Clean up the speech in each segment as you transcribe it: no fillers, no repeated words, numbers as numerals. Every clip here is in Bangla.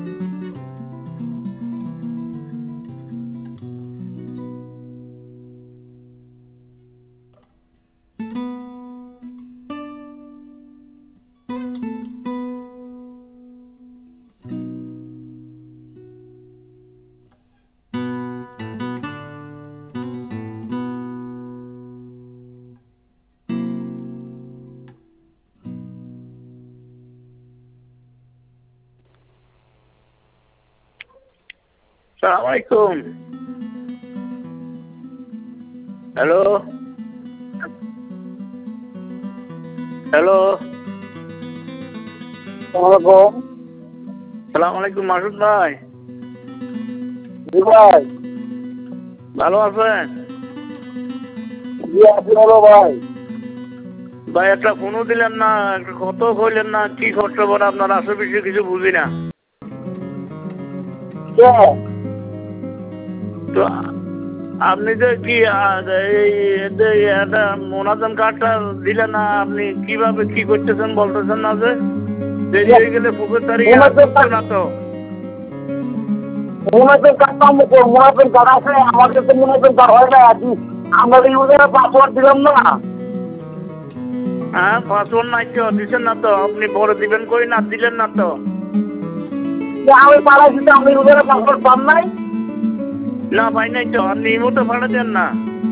আসসালামু আলাইকুম। হ্যালো হ্যালো সালাম আলাইকুম মাসুদ ভাই। জি ভাই। ভালো আছেন? জি আছি ভালো ভাই। ভাই একটা ফোনও দিলেন না, একটা কত কইলেন না, কি করতে পারে আপনার আশেপাশে কিছু বুঝি না। তো আপনি যে কি এই একটা মোনাজাম কার্ডটা দিলেন না, আপনি কিভাবে কি করতেছেন বলতেছেন না যে দেরি হয়ে গেলে পুকুর তারিখে আর ঢুকছে না তো। মোনাজাম কার্ডটা মোনাজাম কার্ড আছে আমাদের তো মোনাজাম কার্ড হয় না আজকে আমরা ইউজারের পাসওয়ার্ড দিলাম না। হ্যাঁ পাসওয়ার্ড নাই তো দিচ্ছেন না তো, আপনি পরে দিবেন কই না দিলেন না তো। আমি পাঠাইছি তো আমি ইউজারের পাসওয়ার্ড পান নাই। না ভাই নাই তো, আপনি ইমোতে ভাড়া দেন না।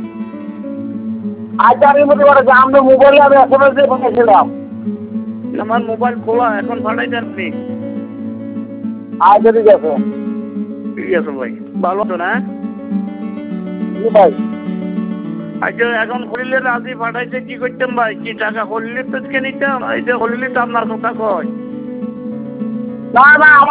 আচ্ছা আমি মনে করেছি আমরা মোবাইলে আমি SMS দিয়ে পাঠিয়েছিলাম। আমার মোবাইল খোলা, এখন ভাড়াই দেন আপনি। আচ্ছা ঠিক আছে। ঠিক আছে ভাই, ভালো তো না? জি ভাই। আচ্ছা এখন খুললে রাজি পাঠাইতে কি করতেন ভাই? কি টাকা খুললে তো নিতাম, এই যে খুললে তো আপনার কথা কয়। না না